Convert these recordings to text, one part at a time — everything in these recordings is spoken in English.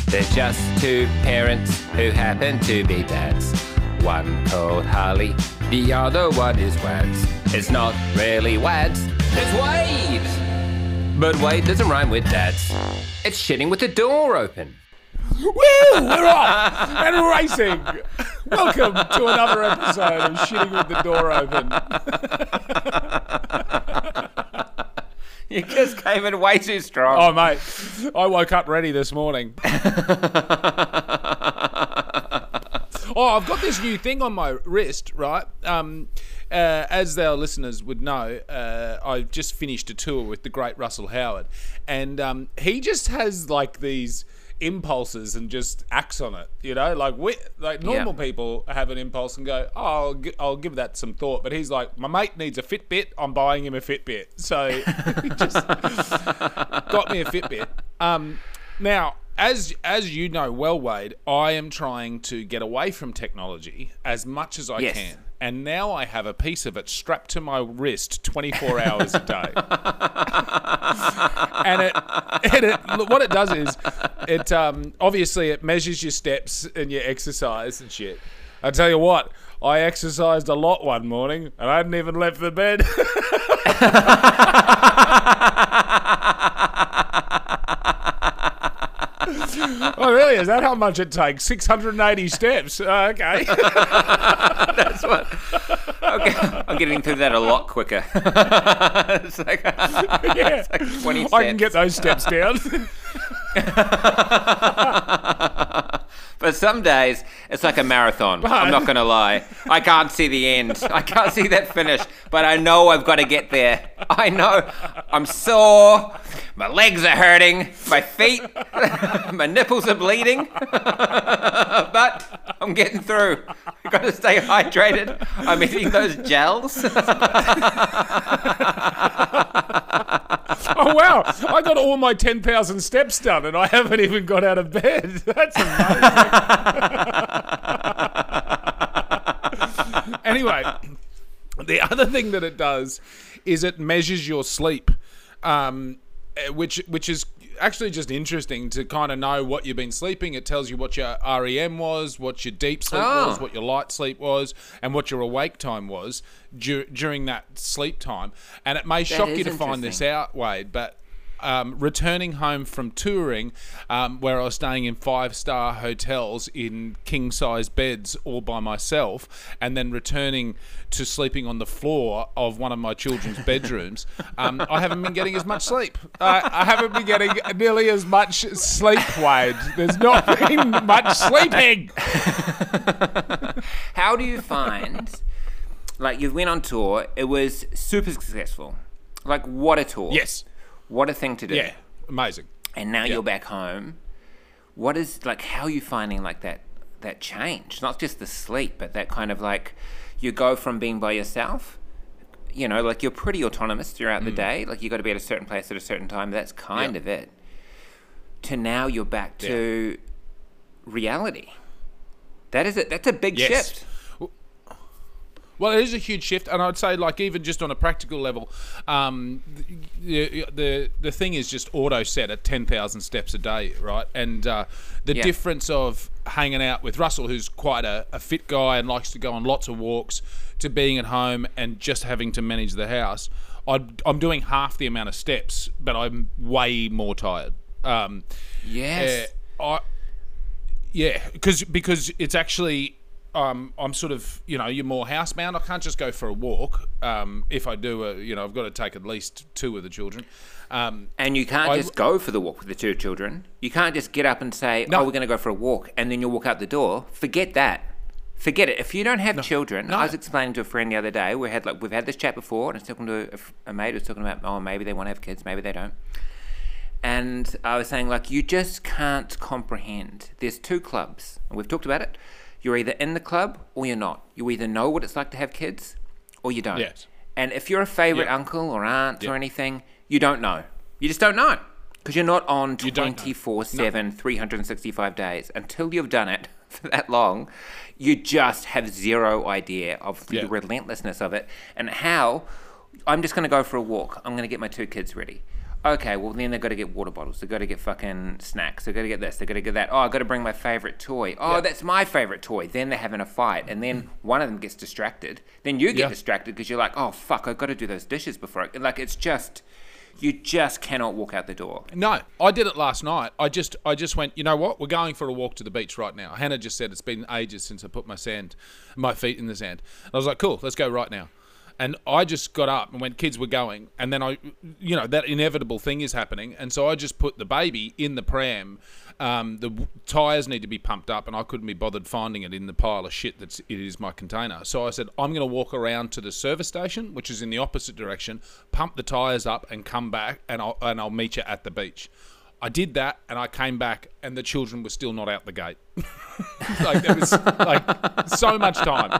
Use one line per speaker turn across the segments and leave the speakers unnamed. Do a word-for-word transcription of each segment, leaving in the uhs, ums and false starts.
They're just two parents who happen to be dads. One called Harley, the other one is Wads. It's not really Wads, it's Wade! But Wade doesn't rhyme with dads. It's shitting with the door open.
Woo! We're off and racing. Welcome to another episode of Shitting with the Door Open.
You just came in way too strong.
Oh, mate, I woke up ready this morning. Oh, I've got this new thing on my wrist, right? Um, uh, as our listeners would know, uh, I've just finished a tour with the great Russell Howard, and um, he just has like these impulses and just acts on it, you know, like we, like normal yeah. people have an impulse and go, oh, I'll, gi- I'll give that some thought, but he's like, my mate needs a Fitbit, I'm buying him a Fitbit, so he just got me a Fitbit. Um, now, as as you know well, Wade, I am trying to get away from technology as much as I
yes.
can. And now I have a piece of it strapped to my wrist twenty-four hours a day. and it, and it, what it does is, it um, obviously it measures your steps and your exercise and shit. I tell you what, I exercised a lot one morning and I hadn't even left the bed. Oh, really? Is that how much it takes? six hundred eighty steps. Uh, okay.
That's what. Okay. I'm getting through that a lot quicker. It's like,
yeah.
It's like twenty steps.
I can get those steps down.
But some days, it's like a marathon. But I'm not going to lie. I can't see the end. I can't see that finish. But I know I've got to get there. I know. I'm sore. My legs are hurting. My feet. My nipples are bleeding. But I'm getting through. I've got to stay hydrated. I'm eating those gels.
Oh, wow. I got all my ten thousand steps done and I haven't even got out of bed. That's amazing. Anyway, the other thing that it does is it measures your sleep, um, which which is actually just interesting to kind of know what you've been sleeping. It tells you what your R E M was, what your deep sleep
oh.
was, what your light sleep was, and what your awake time was dur- during that sleep time. And it may
that
shock you to find this out, Wade, but um, returning home from touring, um, where I was staying in five-star hotels in king-size beds all by myself, and then returning to sleeping on the floor of one of my children's bedrooms, um, I haven't been getting as much sleep. Uh, I haven't been getting nearly as much sleep, Wade. There's not been much sleeping.
How do you find, like you went on tour, it was super successful. Like what a tour.
Yes.
What a thing to do.
Yeah, amazing.
And now
yep.
you're back home. What is, like, how are you finding, like, that that change? Not just the sleep, but that kind of, like, you go from being by yourself, you know, like, you're pretty autonomous throughout mm. the day. Like, you got to be at a certain place at a certain time. That's kind yep. of it. To now you're back to yep. reality. That is it. That's a big
yes.
shift.
Well, it is a huge shift, and I'd say, like, even just on a practical level, um, the, the the thing is just auto set at ten thousand steps a day, right? And uh, the yeah. difference of hanging out with Russell, who's quite a, a fit guy and likes to go on lots of walks, to being at home and just having to manage the house, I'd, I'm doing half the amount of steps, but I'm way more tired. Um,
yes.
Uh, I, yeah, because because it's actually... Um, I'm sort of, you know, you're more housebound. I can't just go for a walk. Um, if I do, a, you know, I've got to take at least two of the children. Um,
and you can't
I,
just go for the walk with the two children. You can't just get up and say, no. oh, we're going to go for a walk, and then you'll walk out the door. Forget that. Forget it. If you don't have no. children, no. I was explaining to a friend the other day, we had like we've had this chat before, and I was talking to a, a mate who was talking about, oh, maybe they want to have kids, maybe they don't. And I was saying, like, you just can't comprehend. There's two clubs, and we've talked about it. You're either in the club or you're not. You either know what it's like to have kids or you don't. Yes. And if you're a favourite yep. uncle or aunt yep. or anything, you don't know. You just don't know. Because you're not on twenty-four seven, no. three hundred sixty-five days. Until you've done it for that long, you just have zero idea of the
yep.
relentlessness of it and how I'm just going to go for a walk. I'm going to get my two kids ready. Okay, well then they've got to get water bottles. They've got to get fucking snacks. They've got to get this. They've got to get that. Oh, I've got to bring my favourite toy. Oh, yeah. That's my favourite toy. Then they're having a fight. And then one of them gets distracted. Then you get yeah. distracted because you're like, oh, fuck, I've got to do those dishes before I... Like, it's just... You just cannot walk out the door.
No, I did it last night. I just I just went, you know what? We're going for a walk to the beach right now. Hannah just said it's been ages since I put my sand, my feet in the sand. And I was like, cool, let's go right now. And I just got up and went, kids, we're going. And then I, you know, that inevitable thing is happening. And so I just put the baby in the pram. Um, the w- tyres need to be pumped up, and I couldn't be bothered finding it in the pile of shit that's it is my container. So I said, I'm going to walk around to the service station, which is in the opposite direction, pump the tyres up and come back, and I'll, and I'll meet you at the beach. I did that, and I came back, and the children were still not out the gate. Like, there was like so much time.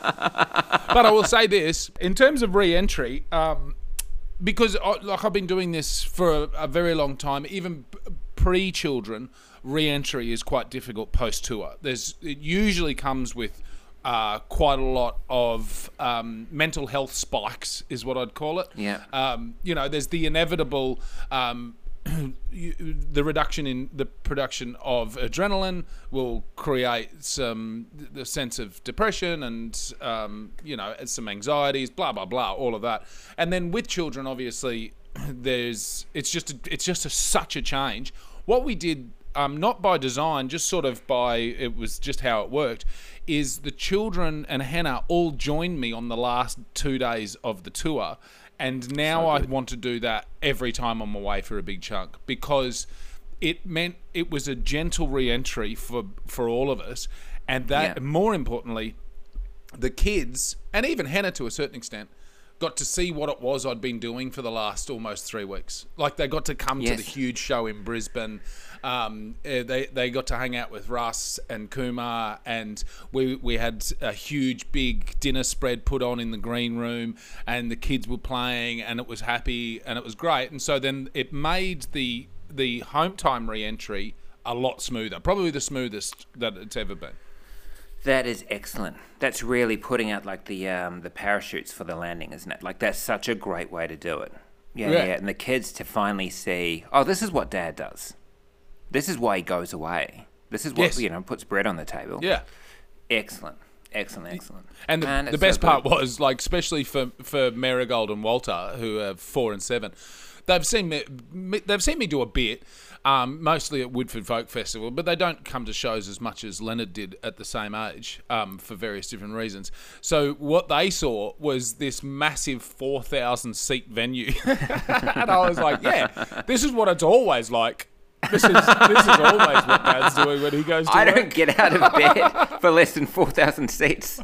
But I will say this, in terms of re-entry, um, because I, like I've been doing this for a, a very long time, even pre-children, re-entry is quite difficult post-tour. There's it usually comes with uh, quite a lot of um, mental health spikes, is what I'd call it.
Yeah.
Um, you know, there's the inevitable. Um, You, the reduction in the production of adrenaline will create some the sense of depression and um, you know some anxieties, blah blah blah, all of that. And then with children, obviously, there's it's just a, it's just a, such a change. What we did, um, not by design, just sort of by it was just how it worked, is the children and Hannah all joined me on the last two days of the tour. And now so I want to do that every time I'm away for a big chunk, because it meant it was a gentle re-entry for, for all of us. And that, yeah. more importantly, the kids, and even Hannah to a certain extent, got to see what it was I'd been doing for the last almost three weeks. Like, they got to come yes. to the huge show in Brisbane. Um, they they got to hang out with Russ and Kumar, and we we had a huge big dinner spread put on in the green room, and the kids were playing, and it was happy, and it was great. And so then it made the the home time re-entry a lot smoother, probably the smoothest that it's ever been.
That is excellent. That's really putting out like the um, the parachutes for the landing, isn't it? Like, that's such a great way to do it. Yeah, yeah, yeah. And the kids to finally see, oh, this is what Dad does. This is why he goes away. This is what, yes. you know, puts bread on the table.
Yeah.
Excellent. Excellent, excellent.
And the, Man, the best so part was, like, especially for, for Marigold and Walter, who are four and seven, they've seen me, they've seen me do a bit, um, mostly at Woodford Folk Festival, but they don't come to shows as much as Leonard did at the same age, um, for various different reasons. So what they saw was this massive four thousand seat venue. And I was like, yeah, this is what it's always like. This is this is always what Dad's doing when he goes to
I
work.
don't get out of bed for less than four thousand seats.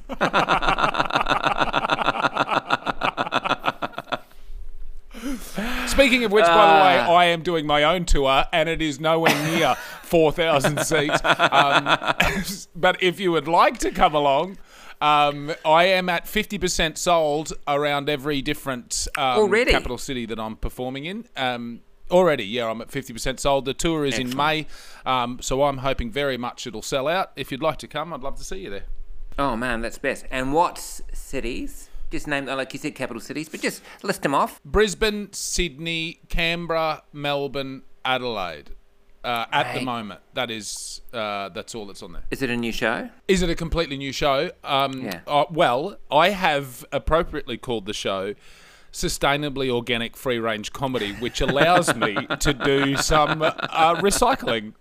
Speaking of which, by the way, I am doing my own tour, and it is nowhere near four thousand seats. Um, but if you would like to come along, um, I am at fifty percent sold around every different um, capital city that I'm performing in. Um, Already, yeah, I'm at fifty percent sold. The tour is Excellent. in May, um, so I'm hoping very much it'll sell out. If you'd like to come, I'd love to see you there.
Oh, man, that's best. And what cities? Just name, like you said, capital cities, but just list them off.
Brisbane, Sydney, Canberra, Melbourne, Adelaide. Uh, at right. the moment, that is uh, that's all that's on there.
Is it a new show?
Is it a completely new show? Um, yeah. Uh, well, I have appropriately called the show Sustainably Organic Free Range Comedy, which allows me to do some uh, recycling.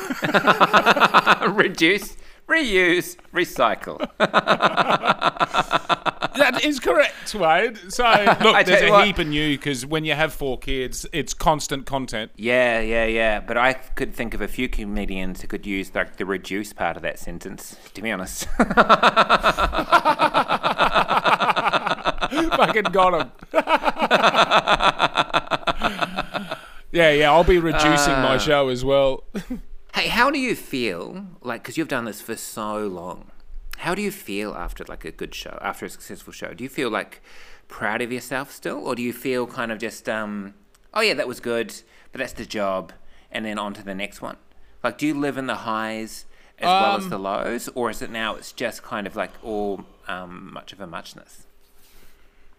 Reduce, reuse, recycle.
That is correct, Wade. So, look, there's a what, heap of new, because when you have four kids, it's constant content.
Yeah, yeah, yeah. But I could think of a few comedians who could use like the reduce part of that sentence, to be honest.
Fucking got him. yeah, yeah, I'll be reducing uh, my show as well.
Hey, how do you feel, like, because you've done this for so long, how do you feel after, like, a good show, after a successful show? Do you feel, like, proud of yourself still? Or do you feel kind of just, um, oh, yeah, that was good, but that's the job, and then on to the next one? Like, do you live in the highs as um, well as the lows? Or is it now it's just kind of, like, all um, much of a muchness?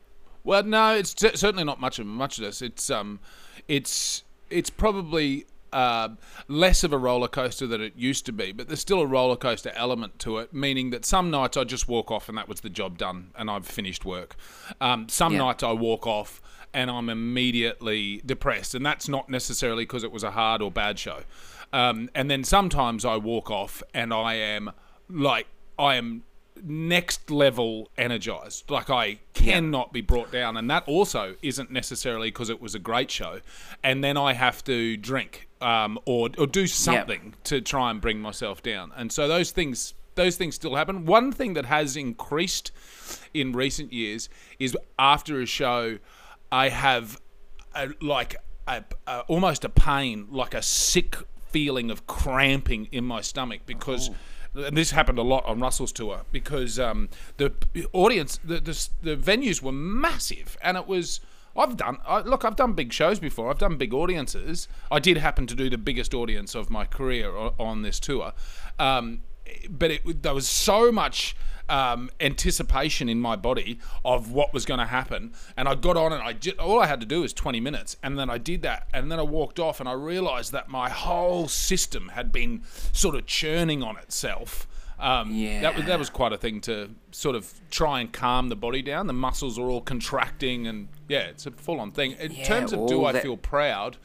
Well, no, it's t- certainly not much of a muchness. It's um, it's it's probably uh, less of a roller coaster than it used to be, but there's still a roller coaster element to it, meaning that some nights I just walk off and that was the job done and I've finished work. Um, some yeah. nights I walk off and I'm immediately depressed, and that's not necessarily because it was a hard or bad show. Um, and then sometimes I walk off and I am like I am. next level energized, like I cannot yeah. be brought down, and that also isn't necessarily because it was a great show. And then I have to drink um, or or do something yep. to try and bring myself down. And so those things those things still happen. One thing that has increased in recent years is after a show, I have a, like a, a, almost a pain, like a sick feeling of cramping in my stomach because. Oh. And this happened a lot on Russell's tour because um, the audience, the, the the venues were massive, and it was. I've done I, look. I've done big shows before. I've done big audiences. I did happen to do the biggest audience of my career on this tour, um, but it, there was so much um, anticipation in my body of what was going to happen, and I got on and I just, all I had to do was twenty minutes, and then I did that, and then I walked off, and I realised that my whole system had been sort of churning on itself. Um, yeah. That was that was quite a thing to sort of try and calm the body down. The muscles are all contracting, and yeah, it's a full-on thing. In yeah, terms of do I that... feel proud,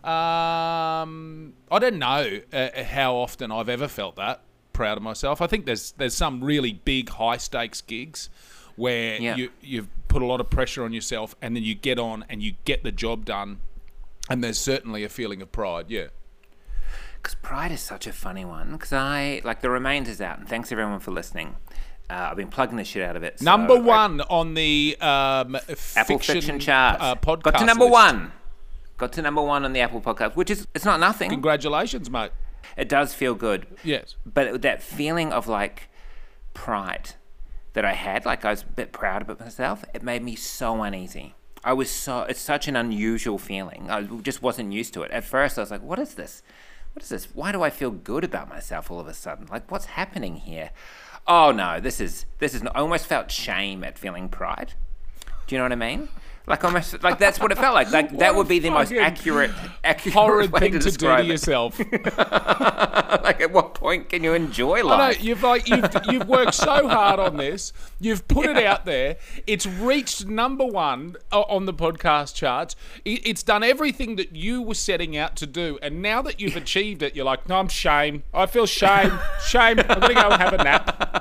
um, I don't know uh, how often I've ever felt that. Proud of myself. I think there's there's some really big high stakes gigs where yeah. you you've put a lot of pressure on yourself, and then you get on and you get the job done, and there's certainly a feeling of pride. Yeah.
Because pride is such a funny one. Because I like The Remains is out, and thanks everyone for listening. Uh, I've been plugging the shit out of it. So
number one I, on the um,
Apple
fiction,
Fiction chart.
Uh, podcast
Got to number
list.
one. Got to number one on the Apple podcast, which is it's not nothing.
Congratulations, mate.
It does feel good.
Yes.
But that feeling of like pride that I had, like I was a bit proud about myself, it made me so uneasy. I was so, it's such an unusual feeling. I just wasn't used to it. At first I was like, what is this? What is this? Why do I feel good about myself all of a sudden? Like, what's happening here? Oh no, this is, this is, I almost felt shame at feeling pride. Do you know what I mean? Like almost, like that's what it felt like. Like that would be the most accurate, accurate
horrid
way
thing
to,
to do to
it.
yourself.
Like at what point can you enjoy life?
I know you've like you've you've worked so hard on this. You've put yeah. it out there. It's reached number one on the podcast charts. It's done everything that you were setting out to do, and now that you've achieved it, you're like, no, I'm shame. I feel shame. Shame. I'm gonna go and have a nap.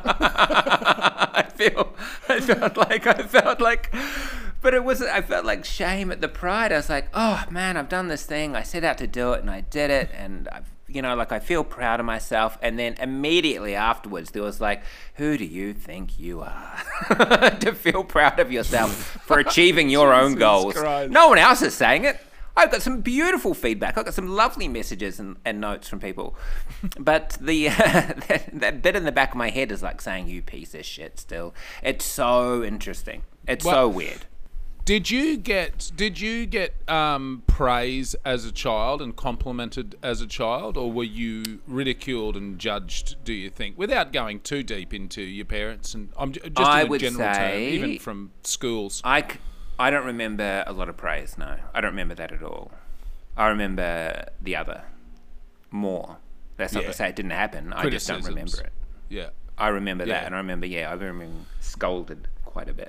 I feel. I felt like. I felt like. But it was, I felt like shame at the pride. I was like, oh man, I've done this thing. I set out to do it and I did it. And, I've, you know, like I feel proud of myself. And then immediately afterwards, there was like, who do you think you are to feel proud of yourself for achieving your own goals? Christ. No one else is saying it. I've got some beautiful feedback. I've got some lovely messages and, and notes from people. But the uh, that, that bit in the back of my head is like saying, you piece of shit still. It's so interesting. It's well, so weird.
Did you get did you get um, praise as a child and complimented as a child, or were you ridiculed and judged, do you think, without going too deep into your parents? And I'm just
I
in a
would
general
say,
term, even from schools.
I, I don't remember a lot of praise, no. I don't remember that at all. I remember the other more. That's not yeah. to say it didn't happen. I just don't remember it.
Yeah.
I remember
yeah.
that, and I remember, yeah, I remember being scolded quite a bit.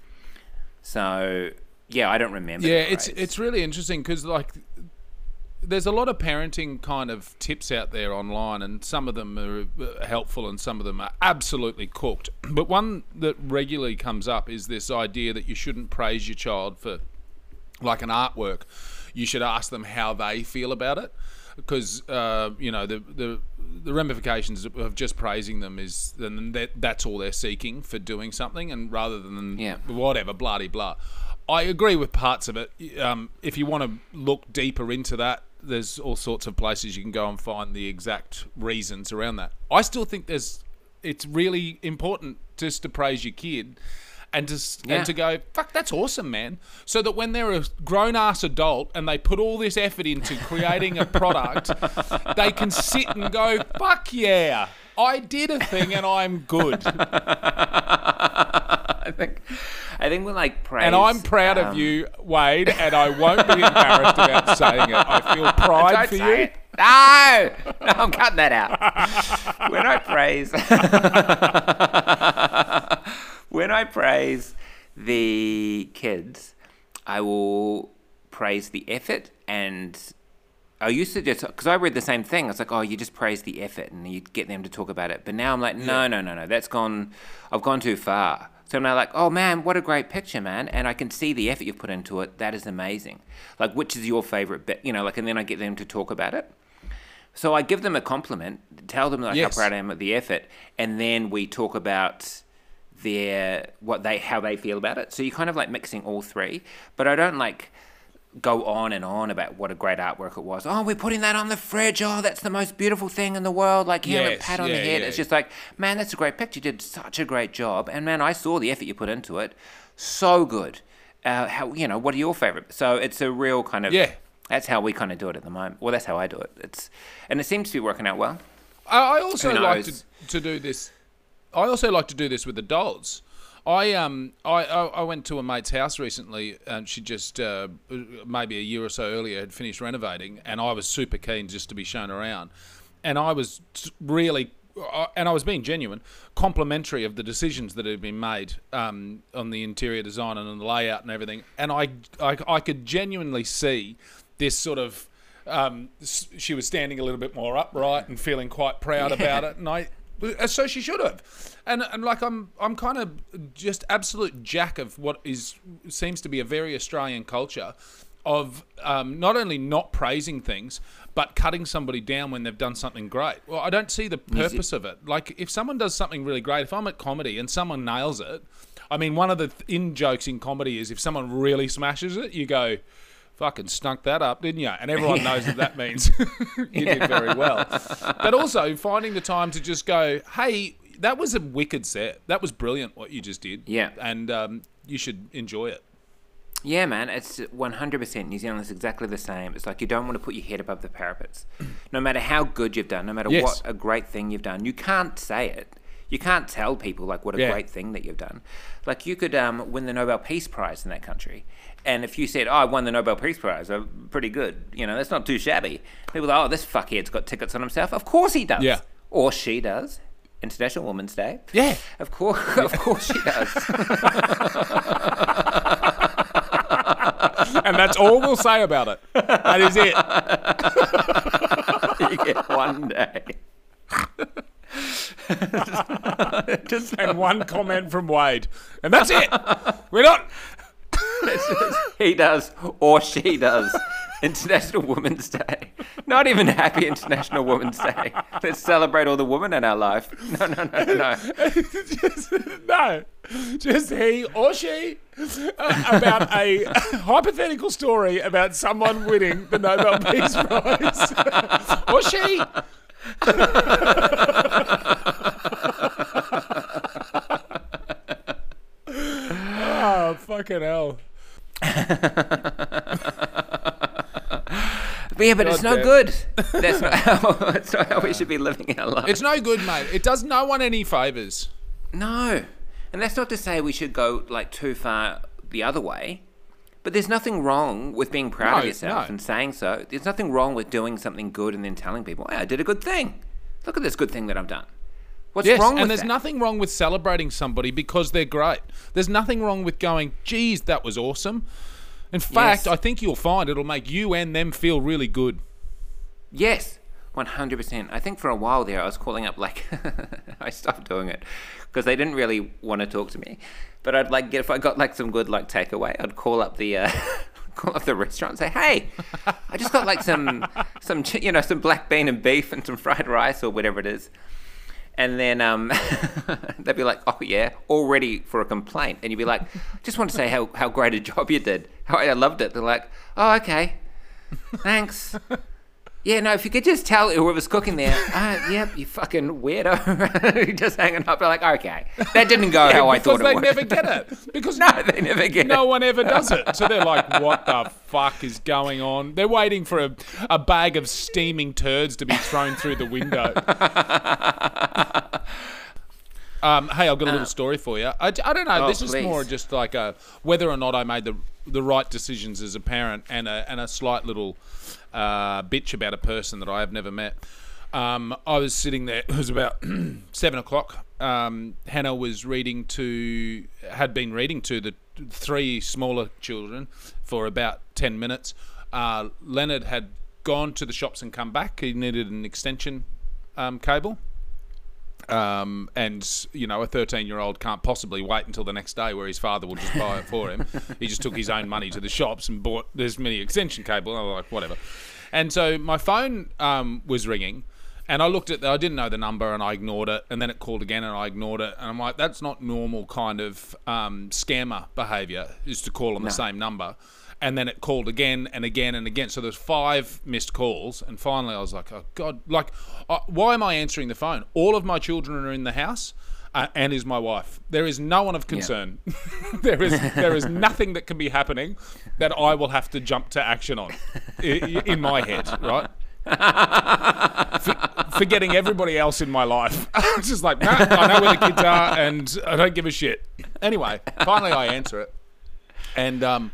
So, yeah, I don't remember.
Yeah, it's it's really interesting because, like, there's a lot of parenting kind of tips out there online, and some of them are helpful and some of them are absolutely cooked. But one that regularly comes up is this idea that you shouldn't praise your child for, like, an artwork. You should ask them how they feel about it. Because uh, you know the, the the ramifications of just praising them is then that that's all they're seeking for doing something, and rather than
yeah.
whatever blah de blah. I agree with parts of it. Um, if you want to look deeper into that, there's all sorts of places you can go and find the exact reasons around that. I still think there's it's really important just to praise your kid. And to, yeah. and to go, fuck, that's awesome, man. So that when they're a grown-ass adult and they put all this effort into creating a product, they can sit and go, fuck yeah, I did a thing and I'm good.
I think, I think we're like praise.
And I'm proud um, of you, Wade, and I won't be embarrassed about saying it. I feel pride
Don't
for
say
you.
It. No, no, I'm cutting that out. When I praise, when I praise the kids, I will praise the effort. And I used to just, because I read the same thing. I was like, oh, you just praise the effort and you get them to talk about it. But now I'm like, no, yeah. no, no, no, that's gone, I've gone too far. So I'm now like, oh man, what a great picture, man. And I can see the effort you've put into it. That is amazing. Like, which is your favorite bit? You know, like, and then I get them to talk about it. So I give them a compliment, tell them like yes. how proud I am of the effort, and then we talk about their what they how they feel about it. So you're kind of like mixing all three, but I don't like go on and on about what a great artwork it was. Oh, we're putting that on the fridge. Oh, that's the most beautiful thing in the world. Like, here, yes. a pat on yeah, the head. Yeah. It's just like, man, that's a great picture. You did such a great job, and man, I saw the effort you put into it. So good. Uh, how you know? What are your favorite? So it's a real kind of
yeah.
That's how we kind of do it at the moment. Well, that's how I do it. It's and it seems to be working out well.
I, I also like to, to do this. I also like to do this with adults. I um I, I went to a mate's house recently, and she just uh, maybe a year or so earlier had finished renovating, and I was super keen just to be shown around, and I was really. And I was being genuine, complimentary of the decisions that had been made um, on the interior design and on the layout and everything. And I, I, I could genuinely see this sort of. Um, she was standing a little bit more upright and feeling quite proud yeah. about it, and I. So she should have, and and like I'm I'm kind of just absolute jack of what is seems to be a very Australian culture, of um, not only not praising things, but cutting somebody down when they've done something great. Well, I don't see the purpose of it. Like, if someone does something really great, if I'm at comedy and someone nails it, I mean, one of the in-jokes in comedy is if someone really smashes it, you go, fucking stunk that up, didn't you? And everyone yeah. knows that that means you yeah. did very well. But also finding the time to just go, hey, that was a wicked set. That was brilliant what you just did.
Yeah.
And um, you should enjoy it.
Yeah, man, it's one hundred percent. New Zealand is exactly the same. It's like you don't want to put your head above the parapets. No matter how good you've done, no matter yes. what a great thing you've done, you can't say it. You can't tell people, like, what a yeah. great thing that you've done. Like, you could um, win the Nobel Peace Prize in that country. And if you said, oh, I won the Nobel Peace Prize, I'm pretty good. You know, that's not too shabby. People are, oh, this fuckhead's got tickets on himself. Of course he does.
Yeah.
Or she does. International Women's Day.
Yeah.
Of course, of course she does.
And that's all we'll say about it. That is it.
You get one day.
Just and one comment from Wade. And that's it. We're not...
He does or she does. International Women's Day. Not even Happy International Women's Day. Let's celebrate all the women in our life. No, no, no, no.
just, no. Just he or she uh, about a hypothetical story about someone winning the Nobel Peace Prize. Or she. Oh, fucking hell.
But yeah, but God it's no damn. good. That's not how, that's not how we should be living our life.
It's no good, mate. It does no one any favours.
No. And that's not to say we should go like too far the other way. But there's nothing wrong with being proud
no,
of yourself
no.
and saying so. There's nothing wrong with doing something good and then telling people, hey, I did a good thing. Look at this good thing that I've done. What's
yes,
wrong with
and there's
that?
nothing wrong with celebrating somebody because they're great. There's nothing wrong with going, geez, that was awesome. In fact, yes. I think you'll find it'll make you and them feel really good.
Yes, one hundred percent. I think for a while there I was calling up, like, I stopped doing it because they didn't really want to talk to me. But I'd like get, if I got like some good like takeaway, I'd call up the, uh, call up the restaurant and say, hey, I just got like some, some, you know, some black bean and beef and some fried rice or whatever it is. And then um, they'd be like, oh, yeah, all ready for a complaint. And you'd be like, just want to say how, how great a job you did. How I loved it. They're like, oh, okay, thanks. Yeah, no, if you could just tell whoever's cooking there, uh, yep, you fucking weirdo. Just hanging up. They're like, okay, that didn't go yeah, how I thought it would.
Because they never get it. Because
no, they never get
no
it.
No one ever does it. So they're like, what the fuck is going on? They're waiting for a, a bag of steaming turds to be thrown through the window. uh, Um, hey, I've got a little
Uh,
story for you. I, I don't know.
Oh,
this is
please.
more just like a whether or not I made the the right decisions as a parent, and a and a slight little uh, bitch about a person that I have never met. Um, I was sitting there. It was about seven o'clock. Um, Hannah was reading to had been reading to the three smaller children for about ten minutes. Uh, Leonard had gone to the shops and come back. He needed an extension um, cable. Um, and, you know, a thirteen-year-old can't possibly wait until the next day where his father will just buy it for him. He just took his own money to the shops and bought this mini extension cable. I was like, whatever. And so my phone um, was ringing, and I looked at the, I didn't know the number, and I ignored it. And then it called again, and I ignored it. And I'm like, that's not normal kind of um, scammer behaviour, is to call on
No.
the same number. And then it called again and again and again. So there's five missed calls. And finally I was like, oh, God, like, uh, why am I answering the phone? All of my children are in the house, uh, and is my wife. There is no one of concern. Yeah. there is there is nothing that can be happening that I will have to jump to action on in, in my head, right? For, forgetting everybody else in my life. It's just like, no, I know where the kids are, and I don't give a shit. Anyway, finally I answer it. And, um...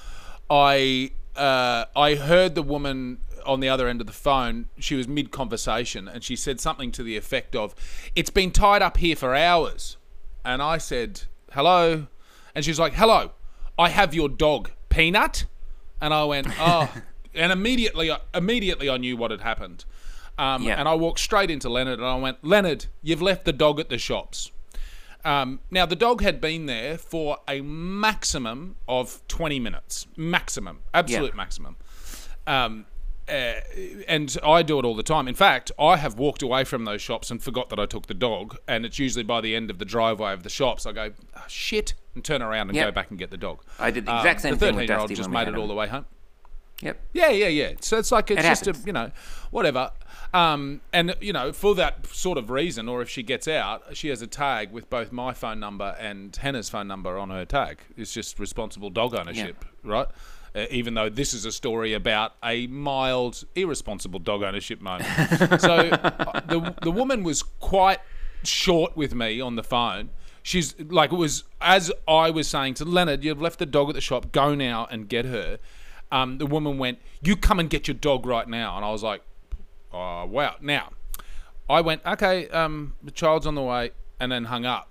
I uh, I heard the woman on the other end of the phone. She was mid-conversation, and she said something to the effect of, "It's been tied up here for hours." And I said, "Hello?" And she was like, "Hello, I have your dog, Peanut." And I went, "Oh." And immediately, immediately I knew what had happened. Um,
yeah.
And I walked straight into Leonard, and I went, "Leonard, you've left the dog at the shops." Um, now, the dog had been there for a maximum of twenty minutes. Maximum. Absolute yeah. maximum. Um, uh, and I do it all the time. In fact, I have walked away from those shops and forgot that I took the dog. And it's usually by the end of the driveway of the shops, I go, oh, shit, and turn around and
yep.
go back and get the dog.
I did the exact
um,
same
the
thing with Dusty.
The thirteen-year-old just made it all
him.
the way home.
Yep.
Yeah, yeah, yeah. So it's like, it's
it
just
happens.
a, you know, whatever. Um, and, you know, for that sort of reason, or if she gets out, she has a tag with both my phone number and Hannah's phone number on her tag. It's just responsible dog ownership, yeah. right? Uh, even though this is a story about a mild, irresponsible dog ownership moment. So uh, the the woman was quite short with me on the phone. She's like, it was, as I was saying to Leonard, you've left the dog at the shop, go now and get her. Um, the woman went, you come and get your dog right now. And I was like, oh, wow. Now, I went, okay, um, the child's on the way, and then hung up.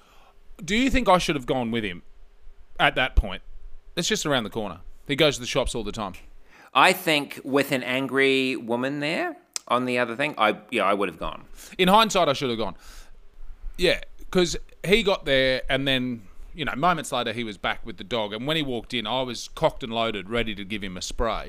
Do you think I should have gone with him at that point? It's just around the corner. He goes to the shops all the time.
I think with an angry woman there on the other thing, I yeah, I would have gone.
In hindsight, I should have gone. Yeah, because he got there, and then, you know, moments later he was back with the dog. And when he walked in, I was cocked and loaded, ready to give him a spray.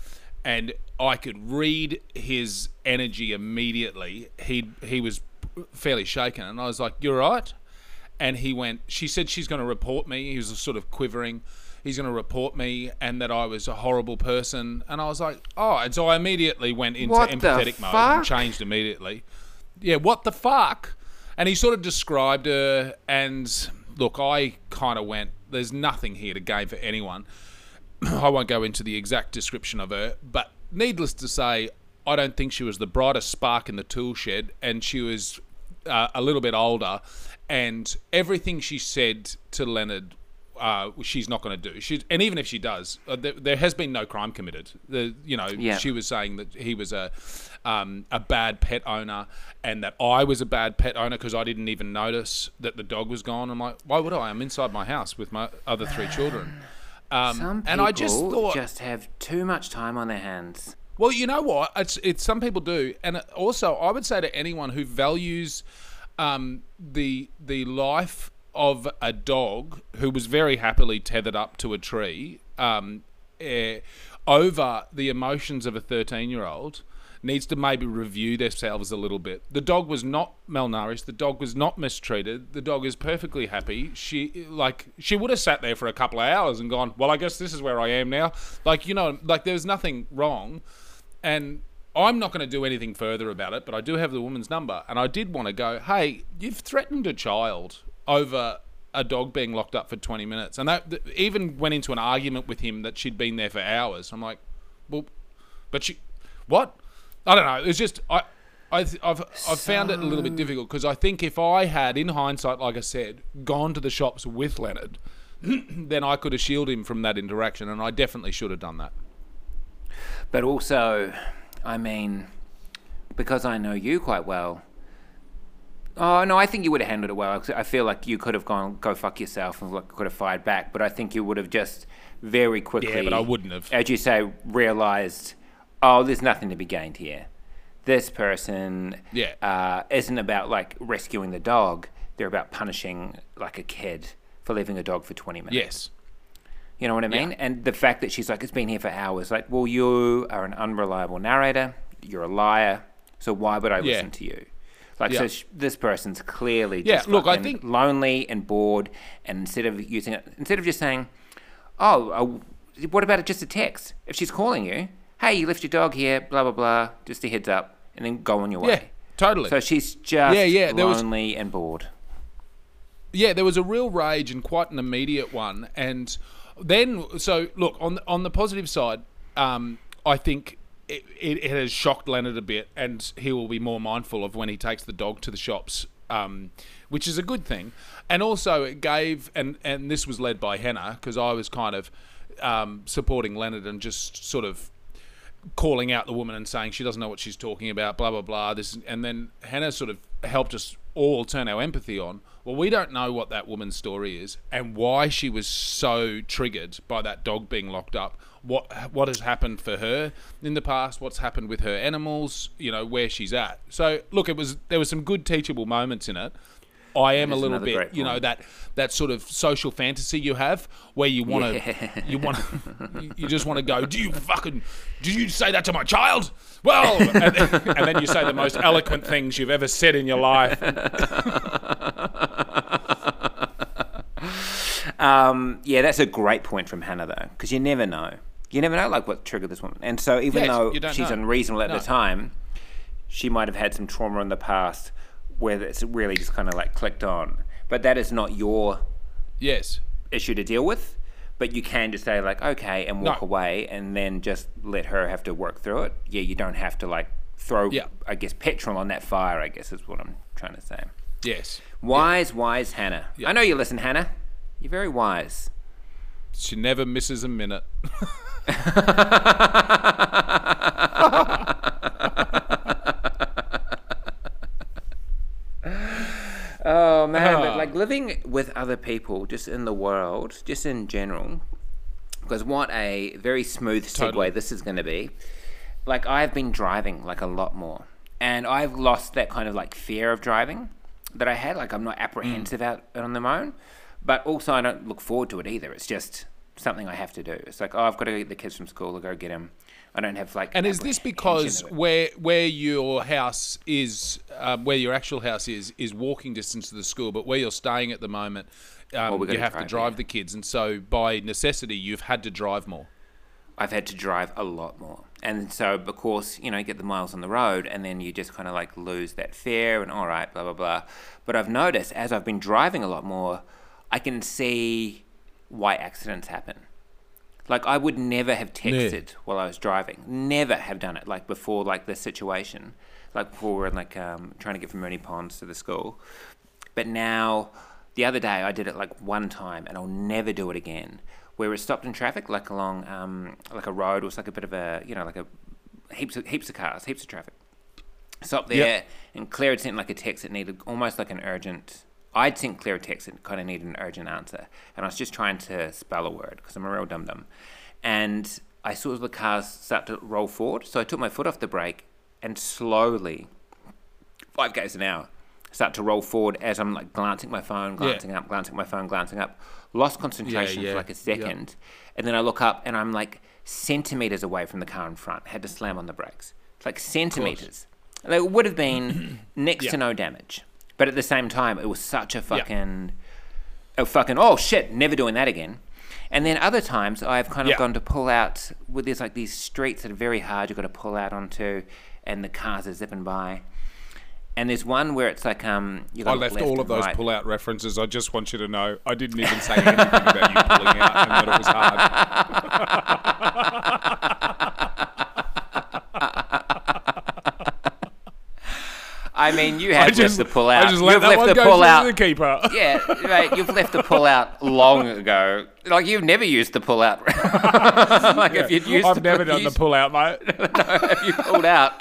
And I could read his energy immediately. He he was fairly shaken. And I was like, you're right? And he went, she said she's going to report me. He was sort of quivering. He's going to report me and that I was a horrible person. And I was like, oh. And so I immediately went into
what
empathetic mode
fuck?
and changed immediately. Yeah, what the fuck? And he sort of described her, and look, I kind of went, there's nothing here to gain for anyone. I won't go into the exact description of her, but needless to say, I don't think she was the brightest spark in the tool shed, and she was uh, a little bit older, and everything she said to Leonard, uh, she's not going to do. She, and even if she does, uh, there, there has been no crime committed. The, you know,
yeah.
she was saying that he was a um, a bad pet owner, and that I was a bad pet owner because I didn't even notice that the dog was gone. I'm like, why would I? I'm inside my house with my other three children. Um,
some people
and I just thought,
just have too much time on their hands.
Well, you know what? It's it's some people do, and also I would say to anyone who values um, the the life of a dog who was very happily tethered up to a tree um, eh, over the emotions of a thirteen-year-old needs to maybe review themselves a little bit. The dog was not malnourished. The dog was not mistreated. The dog is perfectly happy. She like she would have sat there for a couple of hours and gone, well, I guess this is where I am now. Like, you know, like there's nothing wrong. And I'm not going to do anything further about it, but I do have the woman's number. And I did want to go, hey, you've threatened a child over a dog being locked up for twenty minutes. And that, that even went into an argument with him that she'd been there for hours. I'm like, well, but she, what? I don't know. It's just, I I th- I've I've so... found it a little bit difficult because I think if I had, in hindsight, like I said, gone to the shops with Leonard, then I could have shielded him from that interaction, and I definitely should have done that.
But also, I mean, because I know you quite well. Oh no, I think you would have handled it well. I feel like you could have gone, go fuck yourself, and could have fired back. But I think you would have just very quickly,
yeah, but I wouldn't have,
as you say, realised, oh, there's nothing to be gained here. This person
yeah.
uh, isn't about like rescuing the dog. They're about punishing like a kid for leaving a dog for twenty minutes.
Yes.
You know what I mean? Yeah. And the fact that she's like, it's been here for hours. Like, well, you are an unreliable narrator. You're a liar. So why would I
yeah.
listen to you? Like, yeah. so sh- this person's clearly
yeah,
just
look, I think...
lonely and bored. And instead of using it, instead of just saying, oh, uh, what about it just a text? If she's calling you, hey, you left your dog here, blah, blah, blah, just a heads up, and then go on your way.
Yeah, totally.
So she's just
yeah, yeah, there
lonely
was,
and bored.
Yeah, there was a real rage and quite an immediate one. And then, so look, on the, on the positive side, um, I think it, it, it has shocked Leonard a bit, and he will be more mindful of when he takes the dog to the shops, um, which is a good thing. And also it gave, and, and this was led by Hannah, because I was kind of um, supporting Leonard and just sort of calling out the woman and saying she doesn't know what she's talking about, blah, blah, blah. This, and then Hannah sort of helped us all turn our empathy on. Well, we don't know what that woman's story is and why she was so triggered by that dog being locked up. What what has happened for her in the past? What's happened with her animals? You know, where she's at. So, look, it was there were some good teachable moments in it. I am a little bit, you know, that that sort of social fantasy you have where you want to, yeah. you want, you just want to go. Do you fucking, did you say that to my child? Well, and, and then you say the most eloquent things you've ever said in your life.
um, yeah, that's a great point from Hannah though, because you never know. You never know, like what triggered this woman. And so, even
yes,
though she's
know.
unreasonable at
no.
the time, she might have had some trauma in the past where it's really just kind of like clicked on. But that is not your
yes
issue to deal with. But you can just say like, okay, and walk
no.
away, and then just let her have to work through it. Yeah, you don't have to like throw,
yeah.
I guess, petrol on that fire, I guess is what I'm trying to say.
Yes.
Wise,
yeah.
wise Hannah.
Yeah.
I know you listen, Hannah. You're very wise.
She never misses a minute.
Oh man, but like living with other people, just in the world, just in general, because what a very smooth segue
totally.
this is going to be. Like, I've been driving like a lot more, and I've lost that kind of like fear of driving that I had. Like, I'm not apprehensive mm. out on the own, but also I don't look forward to it either. It's just something I have to do. It's like, oh, I've got to go get the kids from school or go get them. I don't have like.
And is this because where where your house is, um, where your actual house is, is walking distance to the school, but where you're staying at the moment, um, well, you have drive, to drive yeah. the kids, and so by necessity, you've had to drive more.
I've had to drive a lot more, and so of course, you know, you get the miles on the road, and then you just kind of like lose that fear, and all right, blah blah blah. But I've noticed as I've been driving a lot more, I can see why accidents happen. Like, I would never have texted yeah. while I was driving. Never have done it, like, before, like, this situation. Like, before we were, like, um, trying to get from Moonee Ponds to the school. But now, the other day, I did it, like, one time, and I'll never do it again, where it stopped in traffic, like, along, um, like, a road. It was, like, a bit of a, you know, like, a heaps of, heaps of cars, heaps of traffic. Stopped there, yep. and Claire had sent, like, a text that needed almost, like, an urgent... I'd sent Claire a text that kind of needed an urgent answer, and I was just trying to spell a word because I'm a real dum-dum. And I saw the cars start to roll forward, so I took my foot off the brake and slowly, five k's an hour, start to roll forward as I'm like glancing at my phone, glancing yeah. up, glancing at my phone, glancing up. Lost concentration yeah, yeah. for like a second, yeah. and then I look up and I'm like centimetres away from the car in front. Had to slam on the brakes. It's like centimetres. Like, it would have been next yeah. to no damage. But at the same time, it was such a fucking, yeah. a fucking, oh shit, never doing that again. And then other times, I've kind of yeah. gone to pull out, with there's like these streets that are very hard, you've got to pull out onto, and the cars are zipping by. And there's one where it's like, um, you got
I left
left
all of those
right.
pull-out references. I just want you to know, I didn't even say anything about you pulling out and that it was hard.
mean, you have
just,
left the pull out.
I just let
you've
that
left
one
the
go
pull
through
out.
the keeper.
Yeah, right. You've left the pull out long ago. Like you've never used the pull out. like
yeah.
if you'd used
I've
the,
never done
used,
the pull out, mate.
no, if you pulled out.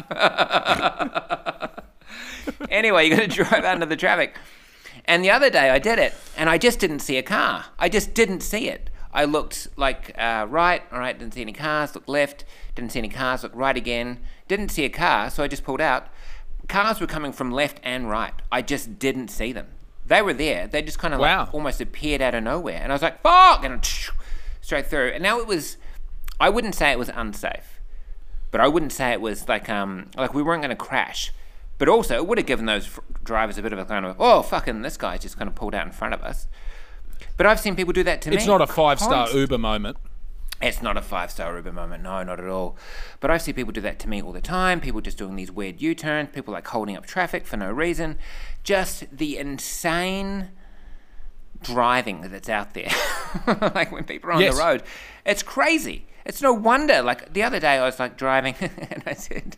Anyway, you're going to drive out into the traffic. And the other day I did it, and I just didn't see a car. I just didn't see it. I looked like uh, right, all right, didn't see any cars. Looked left, didn't see any cars. Looked right again, didn't see a car. So I just pulled out. Cars were coming from left and right. I just didn't see them. They were there. They just kind of
wow.
like almost appeared out of nowhere. And I was like, fuck! And straight through. And now it was, I wouldn't say it was unsafe, but I wouldn't say it was like, um, like we weren't going to crash. But also, it would have given those drivers a bit of a kind of, oh, fucking, this guy just kind of pulled out in front of us. But I've seen people do that to
it's
me.
It's not a five-star
Const-
Uber moment.
It's not a five-star Uber moment. No, not at all. But I see people do that to me all the time. People just doing these weird U-turns. People like holding up traffic for no reason. Just the insane driving that's out there. Like when people are on yes. the road. It's crazy. It's no wonder. Like the other day I was like driving and I said...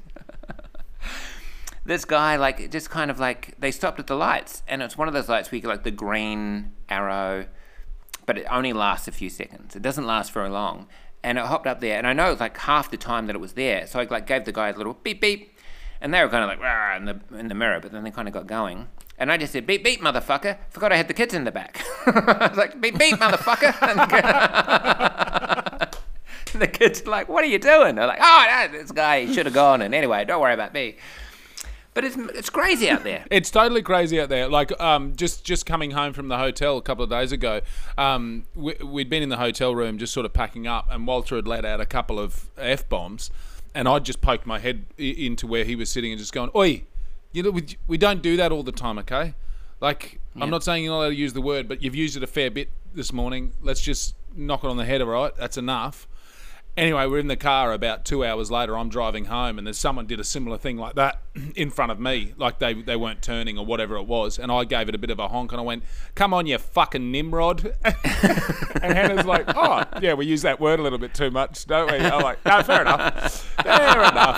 This guy, like, just kind of like, they stopped at the lights, and it's one of those lights where you get, like, the green arrow, but it only lasts a few seconds. It doesn't last very long. And it hopped up there, and I know it was, like, half the time that it was there, so I, like, gave the guy a little beep, beep, and they were kind of like, rah, in the, in the mirror, but then they kind of got going. And I just said, beep, beep, motherfucker. Forgot I had the kids in the back. I was like, beep, beep, motherfucker. And the kids are like, what are you doing? They're like, oh, no, this guy should have gone, and anyway, don't worry about me. But it's it's crazy out there.
It's totally crazy out there. Like um, just just coming home from the hotel a couple of days ago, um, we, we'd been in the hotel room just sort of packing up, and Walter had let out a couple of F bombs, and I'd just poked my head I- into where he was sitting and just going, "Oi, you know, we we don't do that all the time, okay? Like yep. I'm not saying you're not allowed to use the word, but you've used it a fair bit this morning. Let's just knock it on the head, all right? That's enough." Anyway, we're in the car about two hours later. I'm driving home, and there's someone did a similar thing like that in front of me, like they they weren't turning or whatever it was, and I gave it a bit of a honk, and I went, "Come on, you fucking Nimrod!" And Hannah's like, "Oh, yeah, we use that word a little bit too much, don't we?" I'm like, "No, fair enough, fair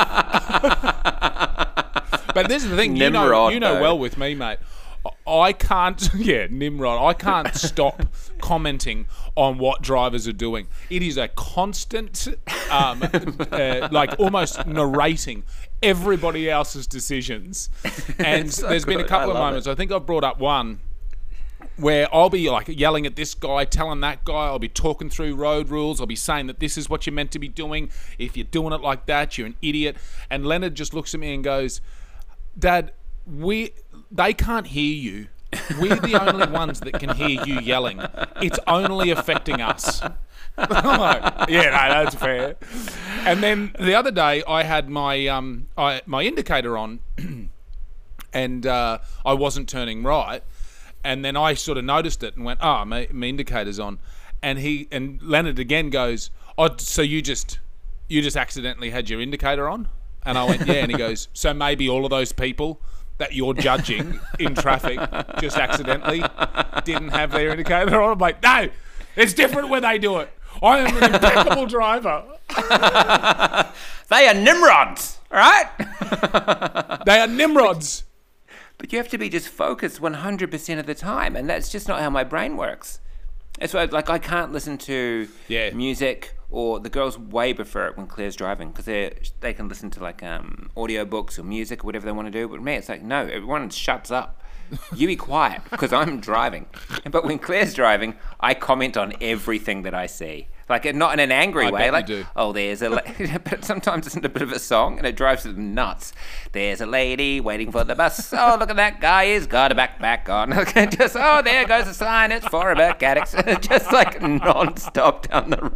enough." But this is the thing, you
Nimrod,
know, you know
though.
well with me, mate. I can't, yeah, Nimrod. I can't stop commenting on what drivers are doing. It is a constant, um, uh, like almost narrating everybody else's decisions. And so there's been a couple of moments. It. I think I've brought up one where I'll be like yelling at this guy, telling that guy, I'll be talking through road rules. I'll be saying that this is what you're meant to be doing. If you're doing it like that, you're an idiot. And Leonard just looks at me and goes, "Dad, we they can't hear you. We're the only ones that can hear you yelling. It's only affecting us." I'm like, yeah, no, that's fair. And then the other day, I had my um, I, my indicator on, and uh, I wasn't turning right. And then I sort of noticed it and went, "Oh, my, my indicator's on." And he and Leonard again goes, "Oh, so you just you just accidentally had your indicator on?" And I went, "Yeah." And he goes, "So maybe all of those people that you're judging in traffic just accidentally didn't have their indicator on?" I'm like, "No, it's different when they do it. I am an impeccable driver."
They are Nimrods, all right?
They are Nimrods.
But you have to be just focused one hundred percent of the time, and that's just not how my brain works. It's why, like, I can't listen to
yeah.
music, or the girls way prefer it when Claire's driving, because they they can listen to, like, um, audiobooks or music or whatever they want to do. But me, it's like, no, everyone shuts up. You be quiet, because I'm driving. But when Claire's driving, I comment on everything that I see. Like, not in an angry
I
way,
bet
like,
you do.
"Oh, there's a lady," but sometimes it's in a bit of a song, and it drives them nuts. "There's a lady waiting for the bus. Oh, look at that guy, he's got a backpack on." Just, "Oh, there goes the sign, it's for academics." Just like non-stop down the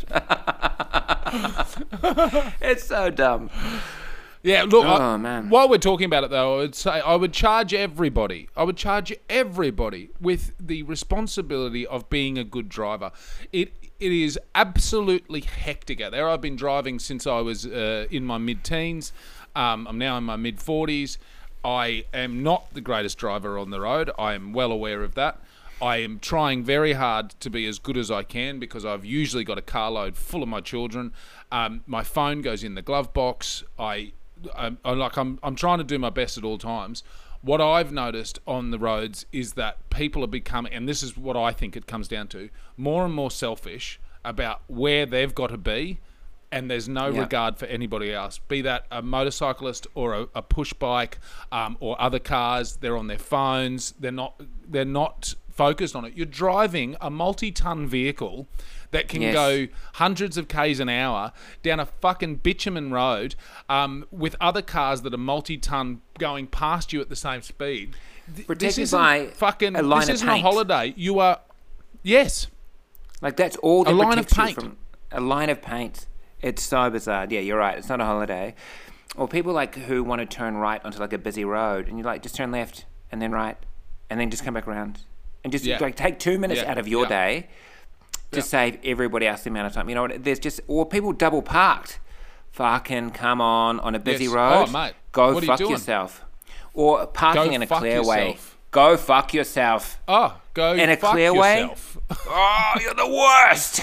road. It's so dumb.
Yeah, look,
oh,
I,
man.
While we're talking about it, though, I would say I would charge everybody, I would charge everybody with the responsibility of being a good driver. It It is absolutely hectic out there. I've been driving since I was uh, in my mid-teens. Um, I'm now in my mid-forties. I am not the greatest driver on the road. I am well aware of that. I am trying very hard to be as good as I can, because I've usually got a carload full of my children. Um, my phone goes in the glove box. I, I, I like I'm I'm trying to do my best at all times. what I've noticed on the roads is that people are becoming, and this is what I think it comes down to, more and more selfish about where they've got to be, and there's no yep. regard for anybody else, be that a motorcyclist or a, a push bike um, or other cars. They're on their phones. They're not. They're not focused on it. You're driving a multi-ton vehicle that can yes. go hundreds of k's an hour down a fucking bitumen road um, with other cars that are multi-ton going past you at the same speed.
Protected by
fucking,
a line
this
of
isn't
paint.
a holiday. You are, yes.
Like that's all that
a line of
protects you
paint.
from a line of paint. It's so bizarre. Yeah, you're right. It's not a holiday. Or people like who want to turn right onto like a busy road, and you're like, just turn left and then right, and then just come back around, and just yeah. like take two minutes yeah. out of your yeah. day to yeah. save everybody else the amount of time. You know what? There's just or people double parked. Fucking come on on a busy
yes.
road.
Oh mate,
go
what
fuck
are you
yourself. Or parking
go
in a
fuck
clear
yourself.
way. Go fuck yourself.
Oh, go
in a
fuck
clear
yourself.
way. Oh, you're the worst.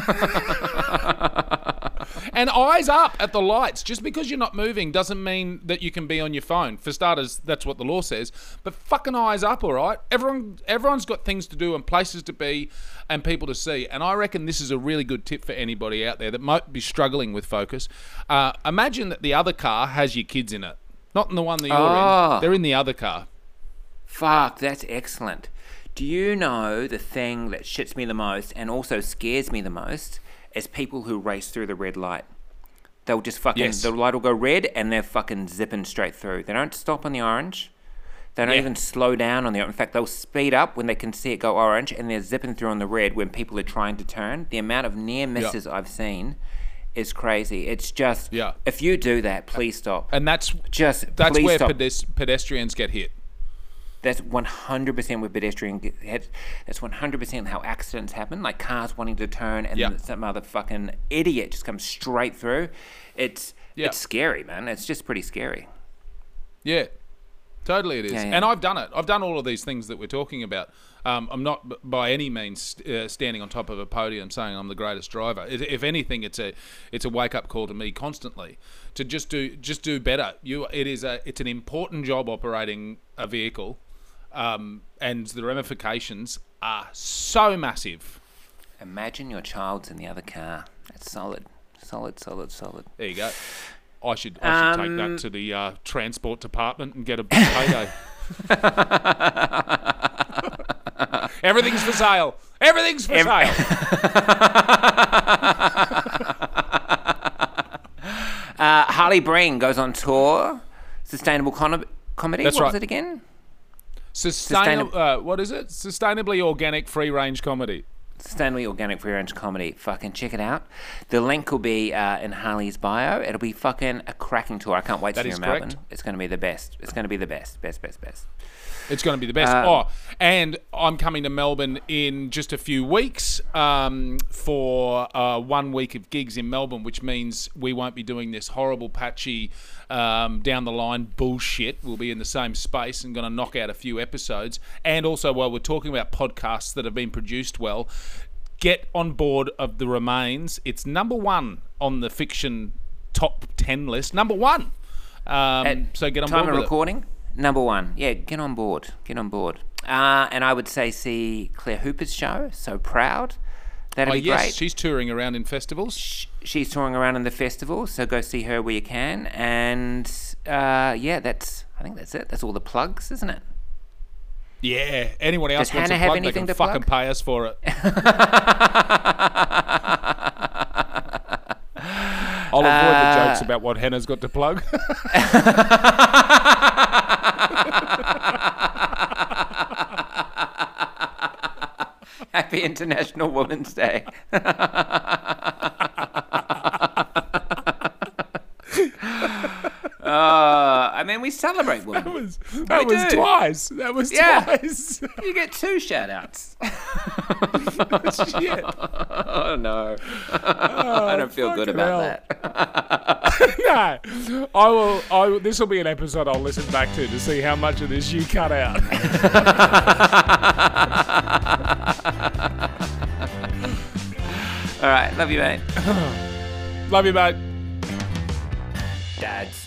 And eyes up at the lights. Just because you're not moving doesn't mean that you can be on your phone. For starters, that's what the law says. But fucking eyes up, all right? Everyone, everyone's got things to do and places to be and people to see. And I reckon this is a really good tip for anybody out there that might be struggling with focus. Uh, imagine that the other car has your kids in it. Not in the one that you're
oh.
in. They're in the other car.
Fuck, that's excellent. Do you know the thing that shits me the most and also scares me the most is people who race through the red light. They'll just fucking,
yes.
the light will go red and they're fucking zipping straight through. They don't stop on the orange. They don't
yeah.
even slow down on the orange. In fact, they'll speed up when they can see it go orange and they're zipping through on the red when people are trying to turn. The amount of near misses yeah. I've seen is crazy. It's just,
yeah.
if you do that, please stop.
And that's
just
that's where
stop.
Pedest- pedestrians get hit.
That's one hundred percent with pedestrian. That's one hundred percent how accidents happen. Like cars wanting to turn and
yep.
some other fucking idiot just comes straight through. It's yep. it's scary, man. It's just pretty scary.
Yeah, totally it is.
Yeah, yeah.
And I've done it. I've done all of these things that we're talking about. Um, I'm not b- by any means uh, standing on top of a podium saying I'm the greatest driver. It, if anything, it's a it's a wake up call to me constantly to just do just do better. You, it is a it's an important job operating a vehicle. Um, and the ramifications are so massive.
Imagine your child's in the other car. That's solid. Solid, solid, solid.
There you go. I should I should um, take that to the uh, transport department and get a big payday. Everything's for sale. Everything's for Every- sale.
uh, Harley Breen goes on tour. Sustainable con- comedy.
That's
what
right.
was it again?
Sustainable. Sustainab- uh, what is it? Sustainably organic, free range comedy.
Sustainably organic, free range comedy. Fucking check it out. The link will be uh, in Harley's bio. It'll be fucking a cracking tour. I can't wait
that
to hear
is
Melbourne.
correct.
It's going to be the best. It's going to be the best. Best, best, best.
It's going to be the best. Um, oh, and I'm coming to Melbourne in just a few weeks um, for uh, one week of gigs in Melbourne, which means we won't be doing this horrible, patchy, um, down the line bullshit. We'll be in the same space and going to knock out a few episodes. And also, while we're talking about podcasts that have been produced well, get on board of The Remains. It's number one on the fiction top ten list. Number one. Um, so get on
time
board
of
with
recording.
It.
Number one. Yeah, get on board. Get on board. Uh, and I would say see Claire Hooper's show, So Proud. That'd
oh,
be
yes,
great.
She's touring around in festivals.
Sh- she's touring around in the festivals, so go see her where you can. And uh, yeah, that's. I think that's it. That's all the plugs, isn't it?
Yeah. Anyone else
Does
wants
Hannah
a plug,
have anything
they
to
can fucking
plug?
pay us for it. I'll avoid uh, the jokes about what Hannah's got to plug.
Happy International Women's Day. Uh, I mean, we celebrate women.
That was, that was twice. That was
yeah.
twice.
You get two shout-outs.
Shit.
Oh, no. Oh, I don't feel good about
hell.
that.
No. I will, I will, this will be an episode I'll listen back to to see how much of this you cut out.
All right. Love you, mate.
Love you, mate.
Dads.